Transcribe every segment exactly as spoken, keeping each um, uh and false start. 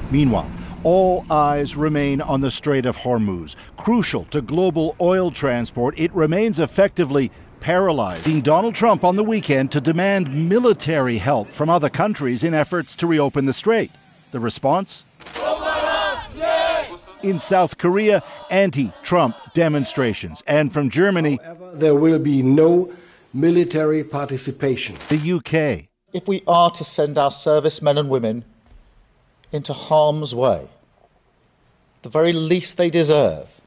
Meanwhile, all eyes remain on the Strait of Hormuz. Crucial to global oil transport, it remains effectively paralyzing Donald Trump on the weekend to demand military help from other countries in efforts to reopen the strait. The response? In South Korea, anti-Trump demonstrations. And from Germany, however, there will be no military participation. The U K. If we are to send our servicemen and women into harm's way, the very least they deserve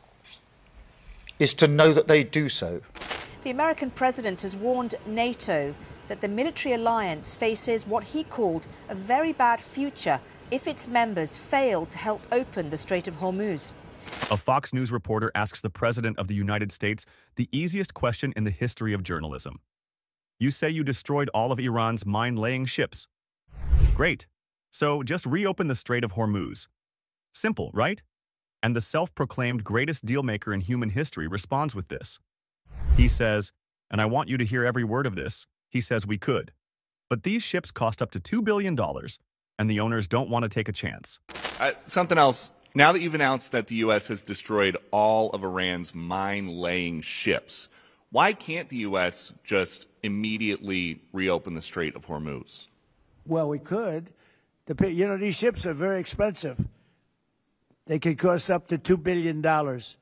is to know that they do so. The American president has warned NATO that the military alliance faces what he called a very bad future if its members fail to help open the Strait of Hormuz. A Fox News reporter asks the President of the United States the easiest question in the history of journalism. You say you destroyed all of Iran's mine-laying ships. Great. So just reopen the Strait of Hormuz. Simple, right? And the self-proclaimed greatest dealmaker in human history responds with this. He says, and I want you to hear every word of this, he says we could. But these ships cost up to two billion dollars, and the owners don't want to take a chance. Uh, something else. Now that you've announced that the U S has destroyed all of Iran's mine-laying ships, why can't the U S just immediately reopen the Strait of Hormuz? Well, we could. The, you know, these ships are very expensive. They could cost up to two billion dollars.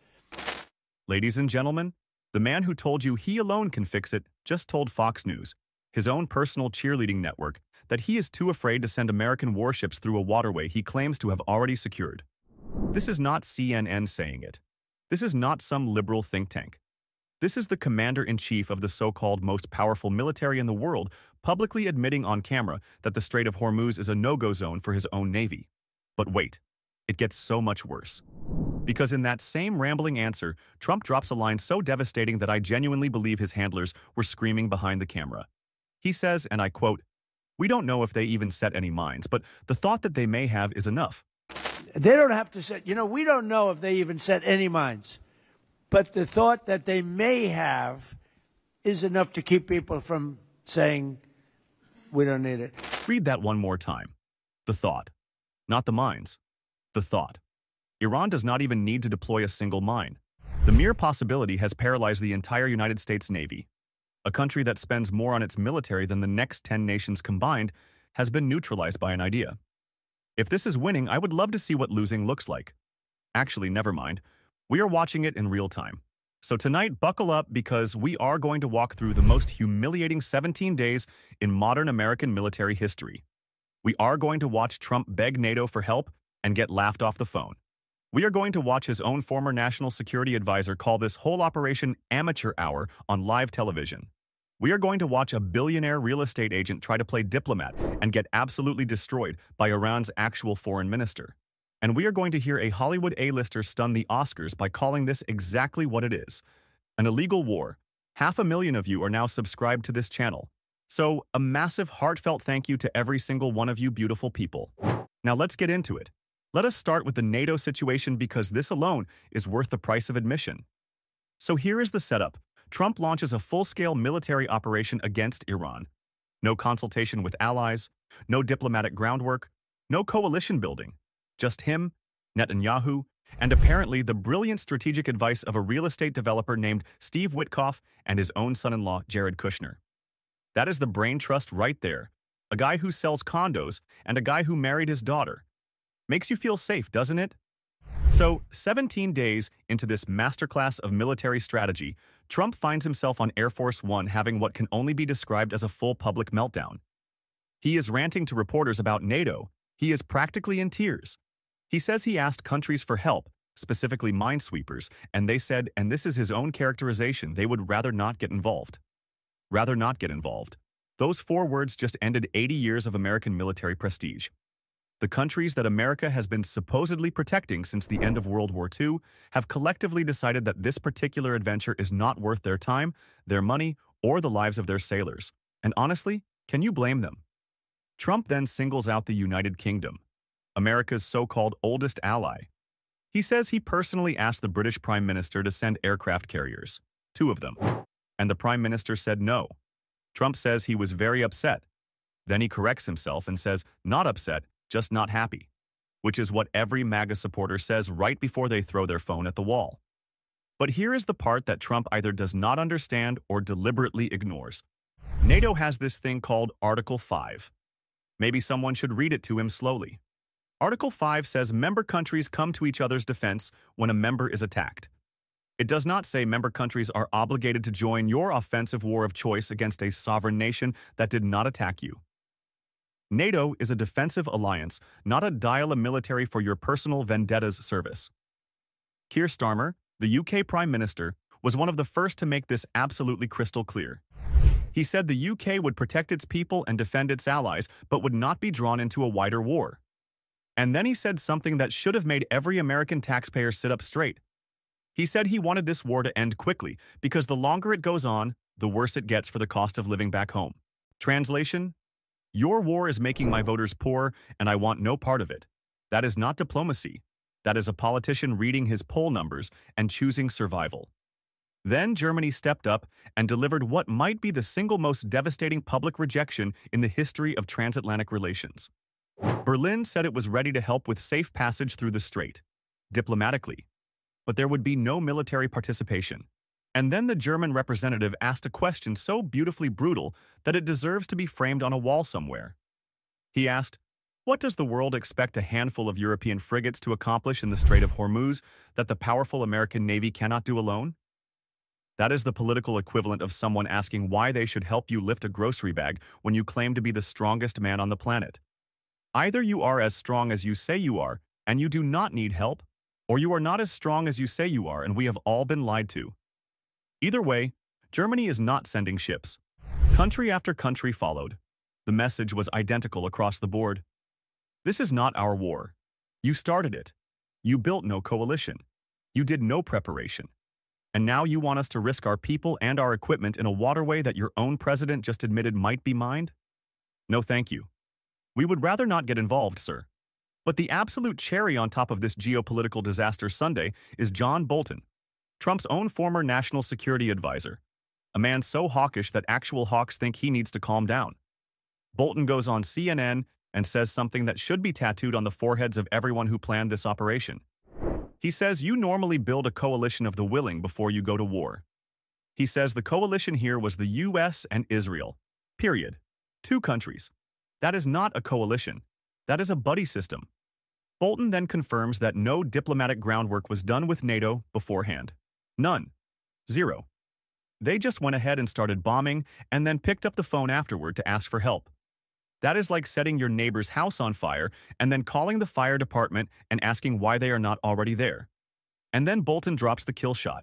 Ladies and gentlemen, the man who told you he alone can fix it just told Fox News, his own personal cheerleading network, that he is too afraid to send American warships through a waterway he claims to have already secured. This is not C N N saying it. This is not some liberal think tank. This is the commander-in-chief of the so-called most powerful military in the world publicly admitting on camera that the Strait of Hormuz is a no-go zone for his own navy. But wait, it gets so much worse. Because in that same rambling answer, Trump drops a line so devastating that I genuinely believe his handlers were screaming behind the camera. He says, and I quote, "We don't know if they even set any mines, but the thought that they may have is enough." They don't have to set, you know, we don't know if they even set any mines. But the thought that they may have is enough to keep people from saying, we don't need it. Read that one more time. The thought. Not the mines. The thought. Iran does not even need to deploy a single mine. The mere possibility has paralyzed the entire United States Navy. A country that spends more on its military than the next ten nations combined has been neutralized by an idea. If this is winning, I would love to see what losing looks like. Actually, never mind. We are watching it in real time. So tonight, buckle up because we are going to walk through the most humiliating seventeen days in modern American military history. We are going to watch Trump beg NATO for help and get laughed off the phone. We are going to watch his own former national security advisor call this whole operation amateur hour on live television. We are going to watch a billionaire real estate agent try to play diplomat and get absolutely destroyed by Iran's actual foreign minister. And we are going to hear a Hollywood A-lister stun the Oscars by calling this exactly what it is, an illegal war. Half a million of you are now subscribed to this channel. So, a massive heartfelt thank you to every single one of you beautiful people. Now let's get into it. Let us start with the NATO situation because this alone is worth the price of admission. So here is the setup. Trump launches a full-scale military operation against Iran. No consultation with allies, no diplomatic groundwork, no coalition building. Just him, Netanyahu, and apparently the brilliant strategic advice of a real estate developer named Steve Witkoff and his own son-in-law, Jared Kushner. That is the brain trust right there. A guy who sells condos and a guy who married his daughter. Makes you feel safe, doesn't it? So, seventeen days into this masterclass of military strategy, Trump finds himself on Air Force One having what can only be described as a full public meltdown. He is ranting to reporters about NATO. He is practically in tears. He says he asked countries for help, specifically minesweepers, and they said, and this is his own characterization, they would rather not get involved. Rather not get involved. Those four words just ended eighty years of American military prestige. The countries that America has been supposedly protecting since the end of World War Two have collectively decided that this particular adventure is not worth their time, their money, or the lives of their sailors. And honestly, can you blame them? Trump then singles out the United Kingdom, America's so-called oldest ally. He says he personally asked the British Prime Minister to send aircraft carriers, two of them, and the Prime Minister said no. Trump says he was very upset. Then he corrects himself and says, not upset, just not happy. which is what every MAGA supporter says right before they throw their phone at the wall. But here is the part that Trump either does not understand or deliberately ignores. NATO has this thing called Article five. Maybe someone should read it to him slowly. Article five says member countries come to each other's defense when a member is attacked. It does not say member countries are obligated to join your offensive war of choice against a sovereign nation that did not attack you. NATO is a defensive alliance, not a dial a military for your personal vendettas service. Keir Starmer, the U K Prime Minister, was one of the first to make this absolutely crystal clear. He said the U K would protect its people and defend its allies, but would not be drawn into a wider war. And then he said something that should have made every American taxpayer sit up straight. He said he wanted this war to end quickly, because the longer it goes on, the worse it gets for the cost of living back home. Translation: your war is making my voters poor, and I want no part of it. That is not diplomacy. That is a politician reading his poll numbers and choosing survival. Then Germany stepped up and delivered what might be the single most devastating public rejection in the history of transatlantic relations. Berlin said it was ready to help with safe passage through the strait, diplomatically, but there would be no military participation. And then the German representative asked a question so beautifully brutal that it deserves to be framed on a wall somewhere. He asked, "What does the world expect a handful of European frigates to accomplish in the Strait of Hormuz that the powerful American Navy cannot do alone?" That is the political equivalent of someone asking why they should help you lift a grocery bag when you claim to be the strongest man on the planet. Either you are as strong as you say you are, and you do not need help, or you are not as strong as you say you are, and we have all been lied to. Either way, Germany is not sending ships. Country after country followed. The message was identical across the board. This is not our war. You started it. You built no coalition. You did no preparation. And now you want us to risk our people and our equipment in a waterway that your own president just admitted might be mined? No, thank you. We would rather not get involved, sir. But the absolute cherry on top of this geopolitical disaster Sunday is John Bolton, Trump's own former national security advisor, a man so hawkish that actual hawks think he needs to calm down. Bolton goes on C N N and says something that should be tattooed on the foreheads of everyone who planned this operation. He says you normally build a coalition of the willing before you go to war. He says the coalition here was the U S and Israel. Period. Two countries. That is not a coalition. That is a buddy system. Bolton then confirms that no diplomatic groundwork was done with NATO beforehand. None. Zero. They just went ahead and started bombing and then picked up the phone afterward to ask for help. That is like setting your neighbor's house on fire and then calling the fire department and asking why they are not already there. And then Bolton drops the kill shot.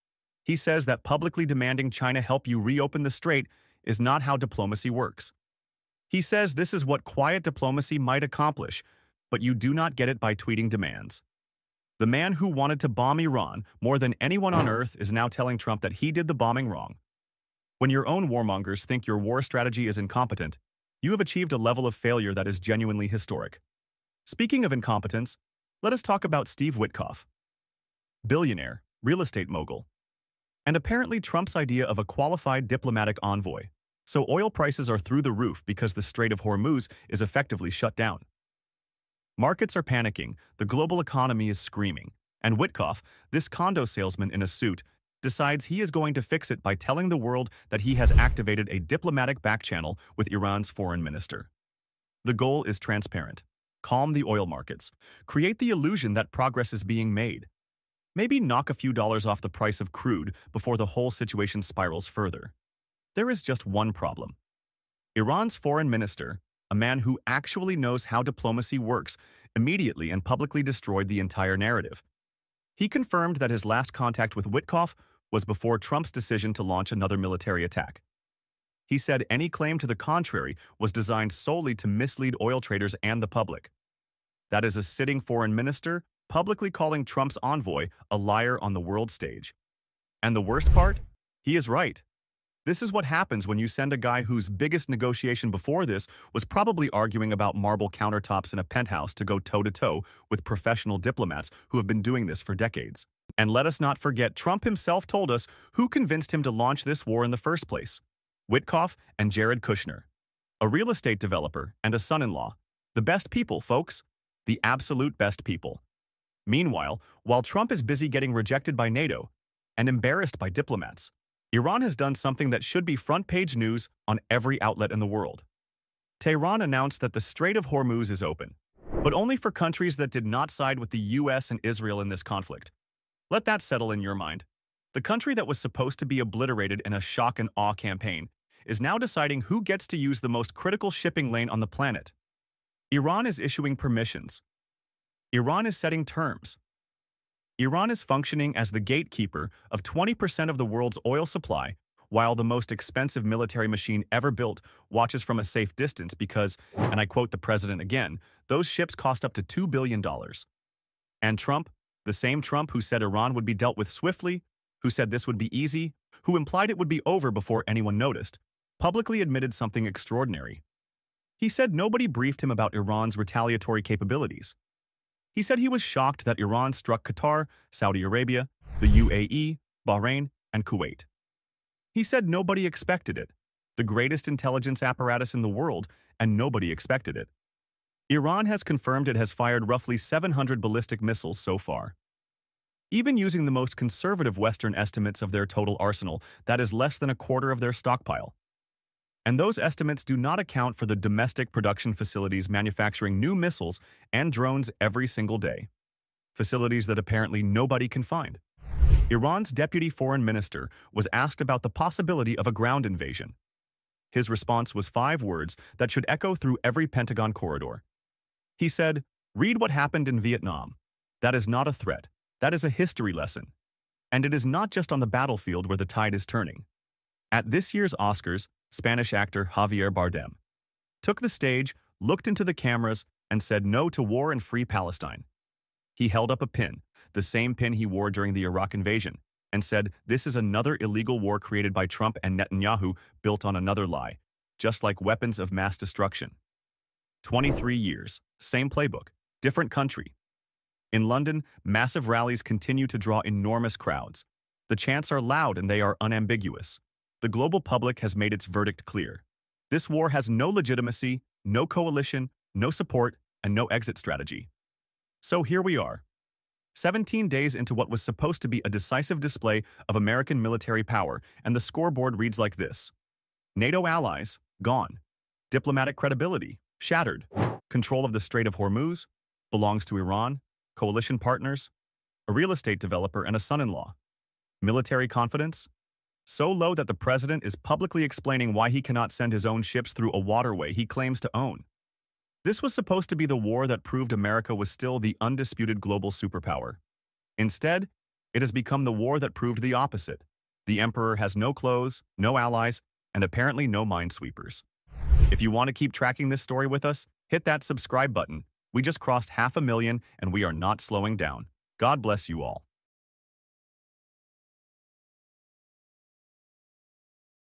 He says that publicly demanding China help you reopen the strait is not how diplomacy works. He says this is what quiet diplomacy might accomplish, but you do not get it by tweeting demands. The man who wanted to bomb Iran more than anyone on earth is now telling Trump that he did the bombing wrong. When your own warmongers think your war strategy is incompetent, you have achieved a level of failure that is genuinely historic. Speaking of incompetence, let us talk about Steve Witkoff. Billionaire, real estate mogul, and apparently Trump's idea of a qualified diplomatic envoy. So oil prices are through the roof because the Strait of Hormuz is effectively shut down. Markets are panicking, the global economy is screaming, and Witkoff, this condo salesman in a suit, decides he is going to fix it by telling the world that he has activated a diplomatic backchannel with Iran's foreign minister. The goal is transparent. Calm the oil markets. Create the illusion that progress is being made. Maybe knock a few dollars off the price of crude before the whole situation spirals further. There is just one problem. Iran's foreign minister, a man who actually knows how diplomacy works, immediately and publicly destroyed the entire narrative. He confirmed that his last contact with Witkoff was before Trump's decision to launch another military attack. He said any claim to the contrary was designed solely to mislead oil traders and the public. That is a sitting foreign minister publicly calling Trump's envoy a liar on the world stage. And the worst part? He is right. This is what happens when you send a guy whose biggest negotiation before this was probably arguing about marble countertops in a penthouse to go toe-to-toe with professional diplomats who have been doing this for decades. And let us not forget, Trump himself told us who convinced him to launch this war in the first place. Witkoff and Jared Kushner, a real estate developer and a son-in-law. The best people, folks. The absolute best people. Meanwhile, while Trump is busy getting rejected by NATO and embarrassed by diplomats, Iran has done something that should be front-page news on every outlet in the world. Tehran announced that the Strait of Hormuz is open, but only for countries that did not side with the U S and Israel in this conflict. Let that settle in your mind. The country that was supposed to be obliterated in a shock and awe campaign is now deciding who gets to use the most critical shipping lane on the planet. Iran is issuing permissions. Iran is setting terms. Iran is functioning as the gatekeeper of twenty percent of the world's oil supply, while the most expensive military machine ever built watches from a safe distance because, and I quote the president again, those ships cost up to two billion dollars. And Trump, the same Trump who said Iran would be dealt with swiftly, who said this would be easy, who implied it would be over before anyone noticed, publicly admitted something extraordinary. He said nobody briefed him about Iran's retaliatory capabilities. He said he was shocked that Iran struck Qatar, Saudi Arabia, the U A E, Bahrain, and Kuwait. He said nobody expected it, the greatest intelligence apparatus in the world, and nobody expected it. Iran has confirmed it has fired roughly seven hundred ballistic missiles so far. Even using the most conservative Western estimates of their total arsenal, that is less than a quarter of their stockpile. And those estimates do not account for the domestic production facilities manufacturing new missiles and drones every single day. Facilities that apparently nobody can find. Iran's deputy foreign minister was asked about the possibility of a ground invasion. His response was five words that should echo through every Pentagon corridor. He said, "Read what happened in Vietnam. That is not a threat. That is a history lesson. And it is not just on the battlefield where the tide is turning." At this year's Oscars, Spanish actor Javier Bardem took the stage, looked into the cameras, and said no to war and free Palestine. He held up a pin, the same pin he wore during the Iraq invasion, and said this is another illegal war created by Trump and Netanyahu built on another lie, just like weapons of mass destruction. twenty-three years, same playbook, different country. In London, massive rallies continue to draw enormous crowds. The chants are loud and they are unambiguous. The global public has made its verdict clear. This war has no legitimacy, no coalition, no support, and no exit strategy. So here we are. seventeen days into what was supposed to be a decisive display of American military power, and the scoreboard reads like this. NATO allies, gone. Diplomatic credibility, shattered. Control of the Strait of Hormuz, belongs to Iran. Coalition partners, a real estate developer, and a son-in-law. Military confidence, so low that the president is publicly explaining why he cannot send his own ships through a waterway he claims to own. This was supposed to be the war that proved America was still the undisputed global superpower. Instead, it has become the war that proved the opposite. The emperor has no clothes, no allies, and apparently no minesweepers. If you want to keep tracking this story with us, hit that subscribe button. We just crossed half a million and we are not slowing down. God bless you all.